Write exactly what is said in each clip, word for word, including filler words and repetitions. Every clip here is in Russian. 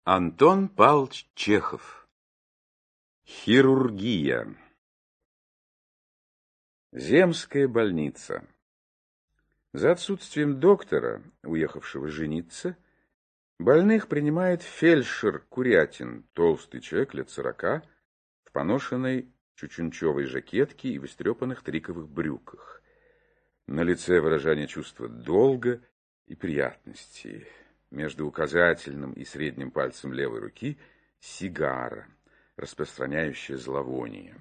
Антон Павлович Чехов. Хирургия. Земская больница. За отсутствием доктора, уехавшего жениться, больных принимает фельдшер Курятин, толстый человек лет сорока, в поношенной чучунчевой жакетке и в истрепанных триковых брюках. На лице выражение чувства долга и приятности. Между указательным и средним пальцем левой руки сигара, распространяющая зловоние.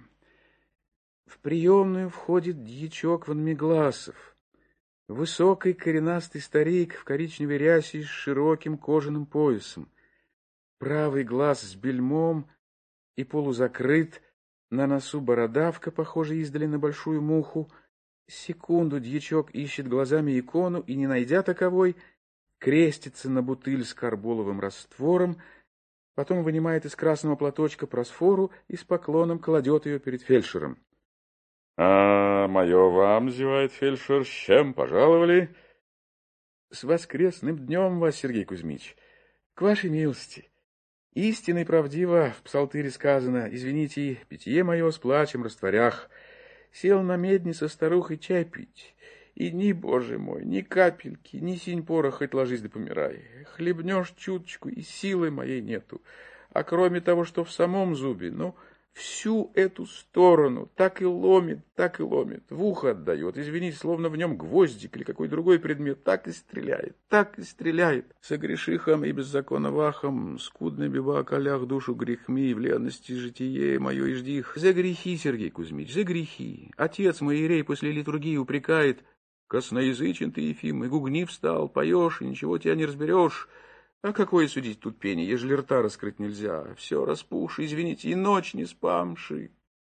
В приемную входит дьячок Ванмегласов, высокий коренастый старик в коричневой рясе с широким кожаным поясом. Правый глаз с бельмом и полузакрыт, на носу бородавка, похожая издали на большую муху. Секунду дьячок ищет глазами икону и, не найдя таковой, крестится на бутыль с карболовым раствором, потом вынимает из красного платочка просфору и с поклоном кладет ее перед фельдшером. — А мое вам, — зевает фельдшер, — с чем пожаловали? — С воскресным днем вас, Сергей Кузьмич, к вашей милости. Истинно и правдиво в псалтыре сказано: извините, питье мое с плачем растворях. Сел на медне со старухой чай пить, и ни, боже мой, ни капельки, ни синь пора, хоть ложись да помирай. Хлебнешь чуточку, и силы моей нету. А кроме того, что в самом зубе, ну, всю эту сторону так и ломит, так и ломит, в ухо отдает, извините, словно в нем гвоздик или какой другой предмет, так и стреляет, так и стреляет. Согрешихом и беззаконно вахом, скудный бивак алях душу грехми, в ленности житие мое и ждих. За грехи, Сергей Кузьмич, за грехи. Отец мой иерей после литургии упрекает: косноязычен ты, Ефим, и гугнив стал, поешь, и ничего тебя не разберешь. А какое судить тут пение, ежели рта раскрыть нельзя? Все распухши, извините, и ночь не спамши.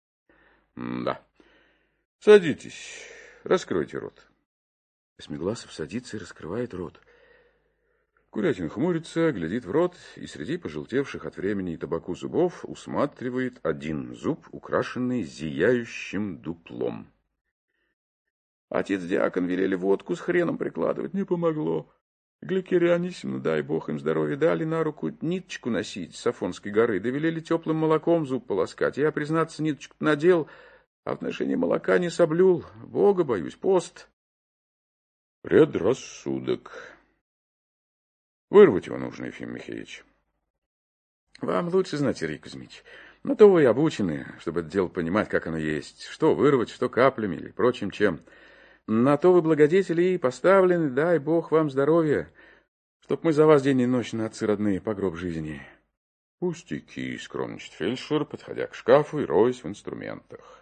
Да. Садитесь, раскройте рот. Восьмигласов садится и раскрывает рот. Курятин хмурится, глядит в рот и среди пожелтевших от времени и табаку зубов усматривает один зуб, украшенный зияющим дуплом. Отец-диакон велели водку с хреном прикладывать, не помогло. Гликерия Анисимовна, дай бог им здоровья, дали на руку ниточку носить с Афонской горы, да велели теплым молоком зуб полоскать. Я, признаться, ниточку надел, а в отношении молока не соблюл. Бога боюсь, пост. Предрассудок. Вырвать его нужно, Ефим Михеевич. Вам лучше знать, Сергей Кузьмич. Но то вы обучены, чтобы это дело понимать, как оно есть. Что вырвать, что каплями или прочим чем. На то вы, благодетели, и поставлены, дай бог вам здоровья, чтоб мы за вас день и ночь на отцы родные по гроб жизни. Пустяки, скромничает фельдшер, подходя к шкафу и роясь в инструментах.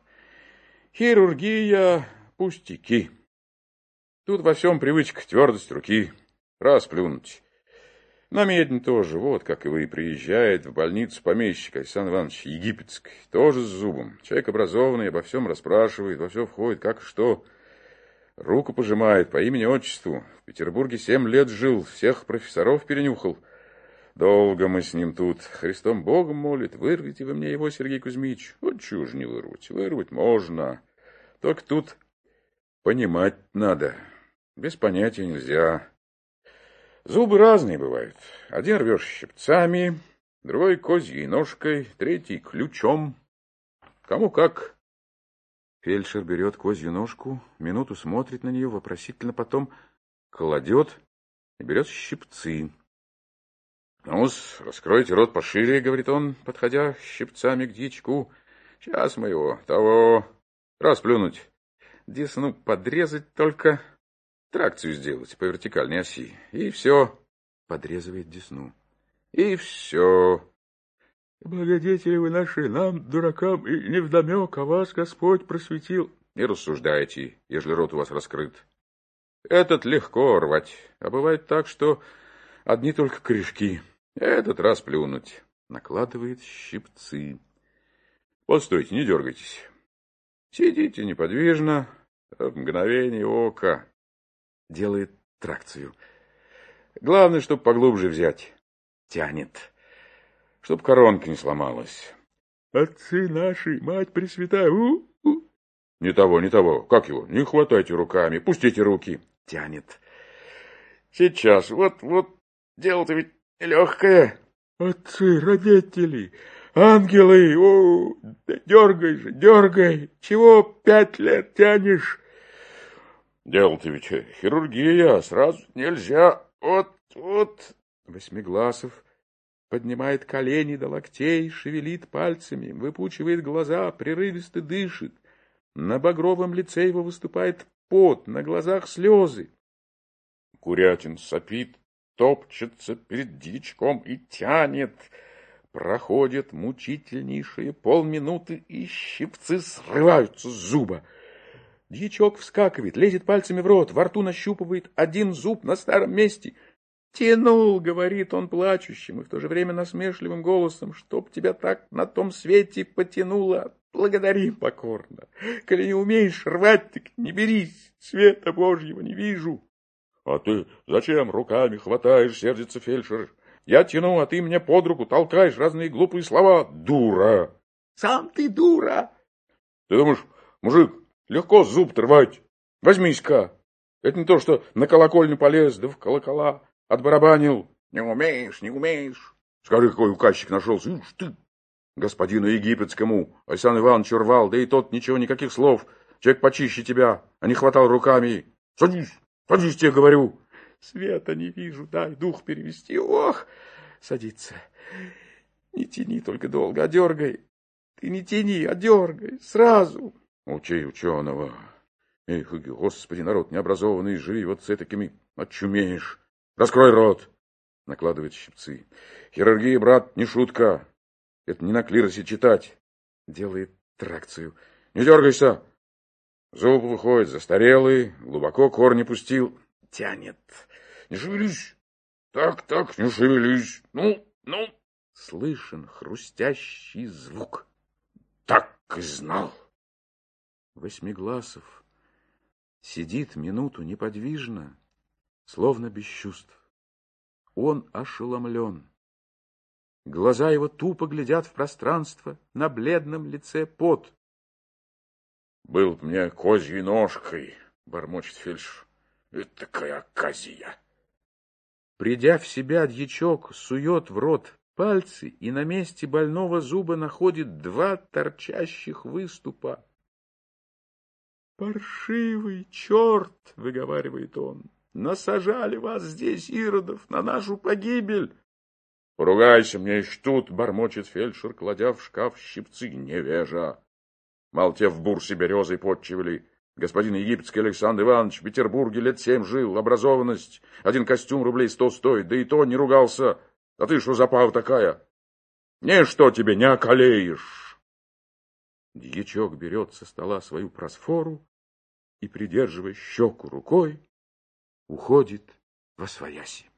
Хирургия, пустяки. Тут во всем привычка, твердость руки, расплюнуть. На медне тоже, вот как и вы, приезжает в больницу помещик Александр Иванович Египетский, тоже с зубом. Человек образованный, обо всем расспрашивает, во все входит, как и что. Руку пожимает по имени-отчеству. В Петербурге семь лет жил, всех профессоров перенюхал. Долго мы с ним тут. Христом Богом молит. Вырвите вы мне его, Сергей Кузьмич. Вот чего ж не вырвать. Вырвать можно. Только тут понимать надо. Без понятия нельзя. Зубы разные бывают. Один рвешь щипцами, другой козьей ножкой, третий ключом. Кому как. Фельдшер берет козью ножку, минуту смотрит на нее вопросительно, потом кладет и берет щипцы. — Ну-с, раскройте рот пошире, — говорит он, подходя щипцами к дьячку. — Сейчас мы его, того, расплюнуть, десну подрезать только, тракцию сделать по вертикальной оси, и все. Подрезывает десну. И все. Благодетели вы наши, нам, дуракам, и невдомек, а вас Господь просветил. Не рассуждайте, ежели рот у вас раскрыт. Этот легко рвать, а бывает так, что одни только корешки. Этот раз плюнуть. Накладывает щипцы. Постойте, не дергайтесь. Сидите неподвижно, в мгновение ока. Делает тракцию. Главное, чтобы поглубже взять. Тянет. Чтоб коронка не сломалась. Отцы наши, мать пресвятая, у-у. Не того, не того. Как его? Не хватайте руками, пустите руки. Тянет. Сейчас, вот, вот, дело-то ведь нелегкое. Отцы, родители, ангелы, о, да дергай же, дергай, чего пять лет тянешь? Дело-то ведь хирургия, сразу нельзя, вот, вот. Восьмигласов поднимает колени до локтей, шевелит пальцами, выпучивает глаза, прерывисто дышит. На багровом лице его выступает пот, на глазах слезы. Курятин сопит, топчется перед дьячком и тянет. Проходит мучительнейшие полминуты, и щипцы срываются с зуба. Дьячок вскакивает, лезет пальцами в рот, во рту нащупывает один зуб на старом месте. «Тянул», — говорит он плачущим и в то же время насмешливым голосом, «чтоб тебя так на том свете потянуло, благодари покорно. Коли не умеешь рвать, так не берись, света Божьего не вижу». «А ты зачем руками хватаешь?» — сердится фельдшер. «Я тяну, а ты мне под руку толкаешь разные глупые слова. Дура!» «Сам ты дура!» «Ты думаешь, мужик, легко зуб рвать? Возьмись-ка. Это не то, что на колокольню полез, да в колокола отбарабанил. Не умеешь, не умеешь. Скажи, какой указчик нашелся. Уж ты, господину египетскому, Александр Иванович рвал, да и тот ничего, никаких слов. Человек почище тебя, а не хватал руками. Садись, садись, тебе говорю. Света не вижу, дай дух перевести. Ох, садиться. Не тяни только долго, а дергай. Ты не тяни, а дергай, сразу. Учи ученого. Эх, господи, народ необразованный, живи вот с этакими, очумеешь. Раскрой рот. Накладывает щипцы. Хирургия, брат, не шутка. Это не на клиросе читать. Делает тракцию. Не дергайся. Зуб выходит застарелый, глубоко корни пустил. Тянет. Не шевелись. Так, так, не шевелись. Ну, ну. Слышен хрустящий звук. Так и знал. Восьмигласов сидит минуту неподвижно, словно без чувств. Он ошеломлен. Глаза его тупо глядят в пространство, на бледном лице пот. «Был б мне козьей ножкой», — бормочет фельдшер. «Это такая оказия». Придя в себя, дьячок сует в рот пальцы и на месте больного зуба находит два торчащих выступа. «Паршивый черт!» — выговаривает он. «Насажали вас здесь, иродов, на нашу погибель!» «Поругайся мне еще тут!» — бормочет фельдшер, кладя в шкаф щипцы. «Невежа! Мало тебя в бурсе березой подчивали. Господин египетский Александр Иванович в Петербурге лет семь жил, образованность. Один костюм рублей сто стоит, да и то не ругался. А ты что за пава такая? Ничто тебе не околеешь!» Дьячок берет со стола свою просфору и, придерживая щеку рукой, уходит восвояси.